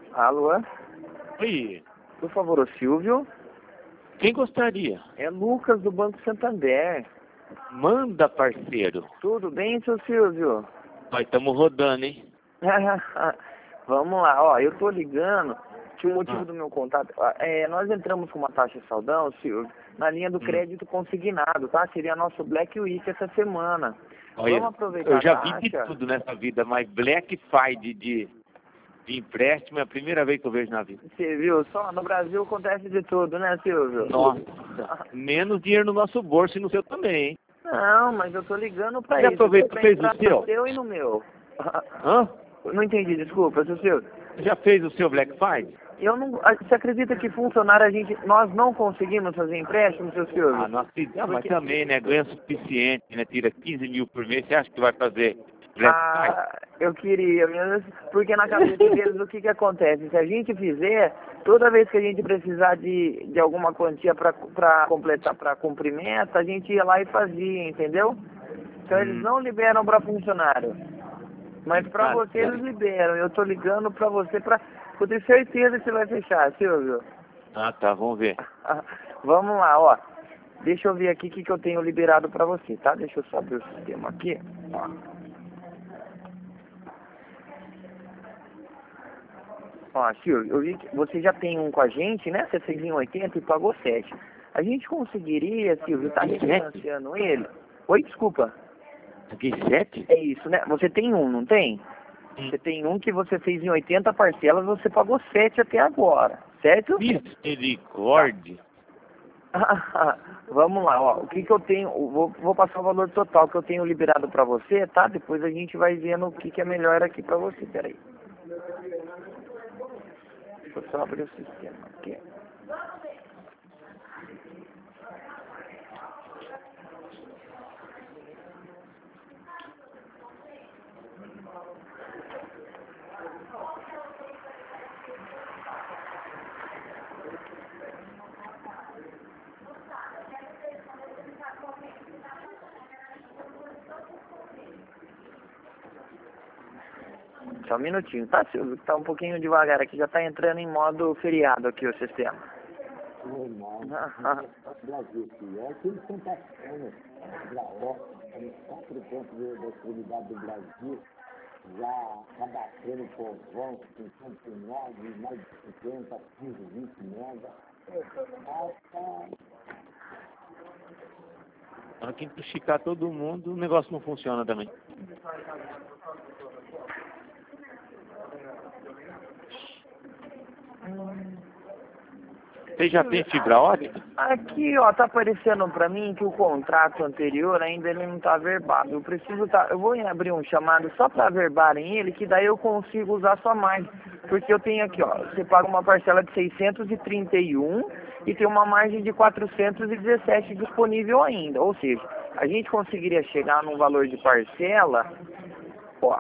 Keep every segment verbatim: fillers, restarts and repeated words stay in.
Alô? Oi, Por favor, o Silvio? quem gostaria? É Lucas do Banco Santander. Manda, parceiro. Tudo bem, seu Silvio? Nós estamos rodando, hein? Vamos lá, ó, eu tô ligando, que o motivo Ah. do meu contato, é, nós entramos com uma taxa de saldão, Silvio, na linha do Hum. crédito consignado, tá? Seria nosso Black Week essa semana. Olha, Vamos aproveitar eu já a vi de taxa? tudo nessa vida, mas Black Friday de, de empréstimo é a primeira vez que eu vejo na vida. Você viu? Só no Brasil acontece de tudo, né, Silvio? Nossa, menos dinheiro no nosso bolso e no seu também, hein? Não, mas eu tô ligando pra Já isso. aproveitou, pra fez entrar o seu? no seu e no meu. Hã? Não entendi, desculpa, seu Silvio. Já fez o seu Black Friday? Eu não, a- você acredita que funcionário a gente, nós não conseguimos fazer empréstimo, seu Silvio? Ah, nossa, ah, mas Porque- também, né? Ganha suficiente, né? Tira quinze mil por mês. Você acha que vai fazer Black Friday? Ah, eu queria, mesmo, porque na cabeça deles o que que acontece? Se a gente fizer, toda vez que a gente precisar de, de alguma quantia para completar, para cumprir meta, a gente ia lá e fazia, entendeu? Então eles Hum. não liberam para funcionário. Mas para Ah, você é. eles liberam. Eu tô ligando para você para... Eu tenho certeza que você vai fechar, Silvio. Ah, tá, vamos ver. Vamos lá, ó. Deixa eu ver aqui o que, que eu tenho liberado para você, tá? Deixa eu só abrir o sistema aqui. Ó. Ó, Silvio, eu vi que você já tem um com a gente, né? Você fez em oitenta e pagou sete. A gente conseguiria, Silvio, tá Sete? refinanciando ele? Oi, desculpa. Paguei sete? É isso, né? Você tem um, não tem? Hum. Você tem um que você fez em oitenta parcelas, você pagou sete até agora, certo? Misericórdia. Vamos lá, ó. O que que eu tenho? Vou, vou passar o valor total que eu tenho liberado pra você, tá? Depois a gente vai vendo o que que é melhor aqui pra você. Peraí. Deixa eu só abrir o sistema aqui. Só um minutinho, tá, Silvio? Tá um pouquinho devagar aqui, já tá entrando em modo feriado aqui o sistema. Normal. Ah, Brasil, que é aquele Santana, Graó, os quatro pontos da extremidade do Brasil, já cadastrando povão, cinquenta e nove, mais de cinquenta, quinze, vinte mega. Na que esticar todo mundo, o negócio não funciona também. Você já tem fibra ótica? Aqui, ó, tá aparecendo pra mim que o contrato anterior ainda ele não tá averbado. Eu preciso tá, eu vou abrir um chamado só pra averbarem ele, que daí eu consigo usar só mais. Porque eu tenho aqui, ó, você paga uma parcela de seiscentos e trinta e um e tem uma margem de quatrocentos e dezessete disponível ainda. Ou seja, a gente conseguiria chegar num valor de parcela, ó,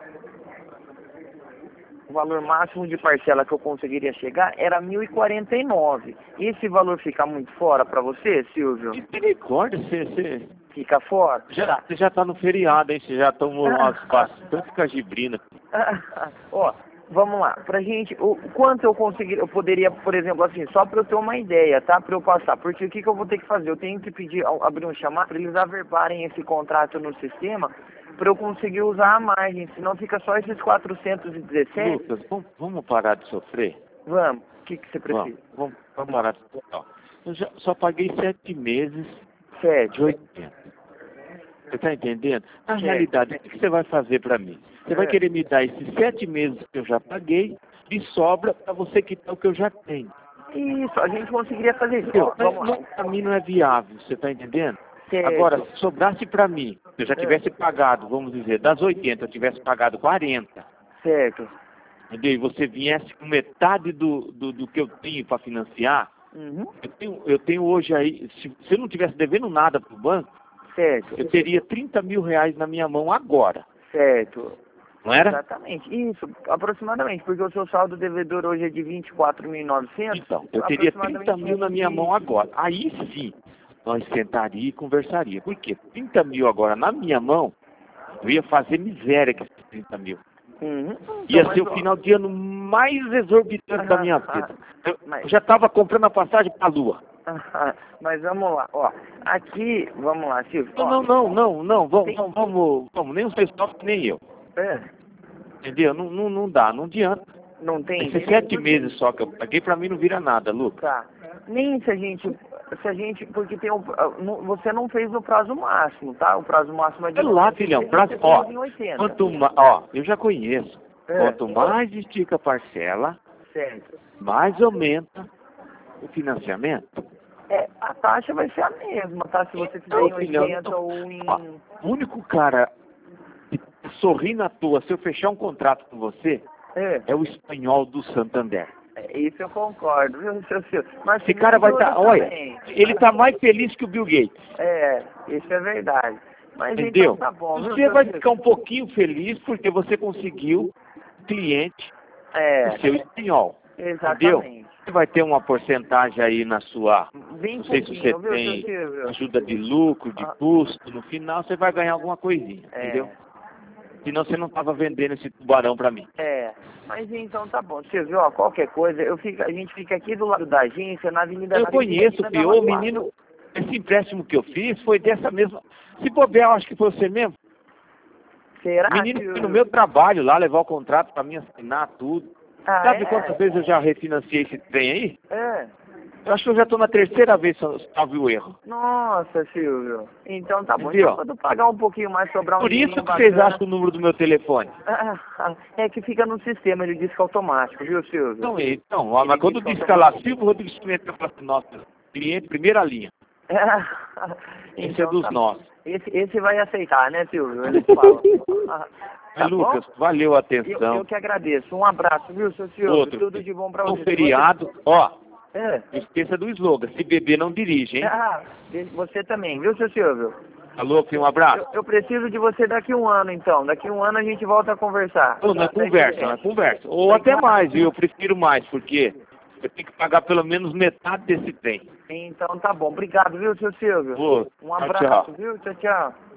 o valor máximo de parcela que eu conseguiria chegar era mil e quarenta e nove. Esse valor fica muito fora para você, Silvio? Misericórdia, você, você, Fica fora? já, você já tá no feriado, hein? Você já tomou umas bastante cajibrina. Ó, vamos lá. Pra gente, o quanto eu conseguir, eu poderia, por exemplo, assim, só para eu ter uma ideia, tá? Para eu passar. Porque o que, que eu vou ter que fazer? Eu tenho que pedir, abrir um chamado para eles averbarem esse contrato no sistema para eu conseguir usar a margem, senão fica só esses quatrocentos e dezessete. Lucas, vamos, vamos parar de sofrer? Vamos, o que, que você precisa? Vamos, vamos, vamos parar de sofrer. Eu já, só paguei sete meses de Sete. oitenta. Você está entendendo? Na Certo. realidade, o que você vai fazer para mim? Você vai É. querer me dar esses sete meses que eu já paguei de sobra para você quitar o que eu já tenho. Isso, a gente conseguiria fazer isso. Entendeu? Ó, Mas vamos lá. não, para mim não é viável, você está entendendo? Certo. Agora, se sobrasse para mim, se eu já tivesse pagado, vamos dizer, das oitenta, eu tivesse pagado quarenta, Certo. entendeu? E você viesse com metade do, do, do que eu tenho para financiar, Uhum. eu tenho, eu tenho hoje aí, se, se eu não tivesse devendo nada para o banco, Certo. eu teria trinta mil reais na minha mão agora, Certo. não era? Exatamente. Isso, aproximadamente, porque o seu saldo devedor hoje é de vinte e quatro mil e novecentos. Então, eu teria aproximadamente trinta mil na minha mão agora. Aí sim, nós sentaria e conversaria. Por quê? trinta mil agora na minha mão, eu ia fazer miséria com esses trinta mil. Uhum. Ia Então, ser mas, o ó, final de ano mais exorbitante da minha vida. Eu Mas- já estava comprando a passagem para a Lua. Mas vamos lá, ó. Aqui, vamos lá, Silvio. Não, ó, não, não, não, não. Vamos, Tem- vamos, vamos, vamos. Nem o pessoal, nem eu. É, Entendeu? Não, não, não dá, não adianta. não tem. Esses sete meses só que eu paguei, pra mim não vira nada, Lucas. Tá. Nem se a gente. Se a gente. Porque tem um, não- você não fez o prazo máximo, tá? O prazo máximo é de Olha lá, noventa e filhão. seis, Prazo, você ó, fez em oitenta. quanto mais, ó, eu já conheço. É. Quanto mais estica a parcela, Certo. mais aumenta o financiamento. É, a taxa vai ser a mesma, tá? Se você fizer Não, em filhão, oitenta não. ou em. Ó, o único cara que sorri na toa se eu fechar um contrato com você É, é o espanhol do Santander. é, isso eu concordo, viu, seu Silvio? Mas Esse cara vai estar, outro olha, também. ele tá mais feliz que o Bill Gates. É, isso é verdade. Mas Entendeu? então tá bom, viu, Você seu vai Silvio? ficar um pouquinho feliz porque você conseguiu cliente É, do seu espanhol. exatamente. Você vai ter uma porcentagem aí na sua, Bem não sei se você pouquinho, viu, tem seu Silvio? ajuda de lucro, de Ah. custo, no final você vai ganhar alguma coisinha, É. entendeu? Senão você não estava vendendo esse tubarão para mim. É, mas então tá bom, Silvio, ó, qualquer coisa, eu fico, a gente fica aqui do lado da agência, na Avenida... Eu na Avenida conheço, da Pio, o Lagoa. menino, esse empréstimo que eu fiz foi dessa mesma... Se bobear, eu acho que foi você mesmo. Será, O menino Silvio? foi no meu trabalho lá, levar o contrato para mim assinar tudo. Ah, Sabe é? quantas vezes eu já refinanciei esse trem aí? É. Eu acho que eu já estou na terceira vez, salve o erro. Nossa, Silvio. Então tá bom. Entendeu? Então quando pagar um pouquinho mais, sobrar um Por isso dinheirinho que vocês bacana- acham o número do meu telefone. Ah, é que fica no sistema, ele diz que é automático, viu, Silvio? Então, então ó, Ele mas quando diz que disca lá, Silvio Rodrigues Pimenta, eu falo assim, nossa, cliente, primeira linha. Esse é Então, dos tá bom. nossos. Esse, esse vai aceitar, né, Silvio? Ele fala. Ah, Mas, tá Lucas, bom? valeu a Eu, atenção. eu que agradeço. Um abraço, viu, seu Silvio? Outro. Tudo de bom pra Um você. feriado, ó, É. não esqueça do slogan, se beber não dirige, hein? Ah, você também, viu, seu Silvio? Alô, filho, um abraço. Eu, eu preciso de você daqui um ano, então. Daqui um ano a gente volta a conversar. Ô, na conversa, na conversa. Ou até mais, viu? Eu prefiro mais, porque eu tenho que pagar pelo menos metade desse trem. Então tá bom. Obrigado, viu, seu Silvio? Ô, Um tchau, abraço, tchau. viu? Tchau, tchau.